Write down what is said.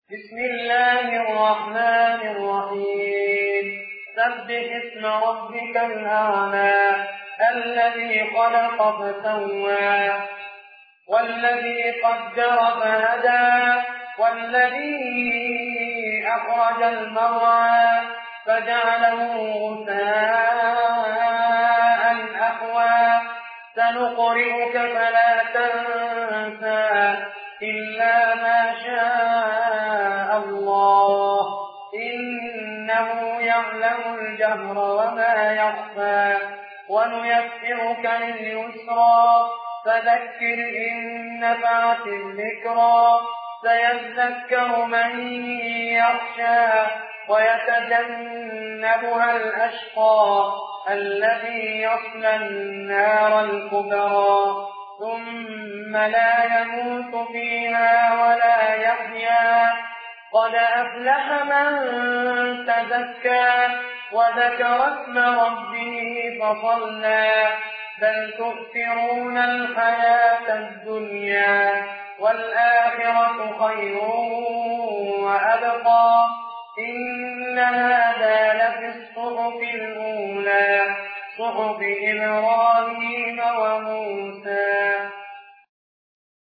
بسم الله الرحمن الرحيم سبح اسم ربك الأعلى الذي خلق فسوى والذي قدر فهدى والذي أخرج المرعى فجعله غثاء أحوى سنقرئك فلا تنسى إلا ما شاء الله إنه يعلم الجهر وما يخفى ونيسرك لليسرى فذكر إن نفعت الذكرى سيذكر من يخشى ويتجنبها الأشقى الذي يصلى النار الكبرى ثم لا يموت فيها ولا يحيا قد أفلح من تزكى وذكر اسم ربه فصلى بل تؤثرون الحياة الدنيا والآخرة خير وأبقى إن هذا لفي الصحف الأولى صحف إبراهيم وموسى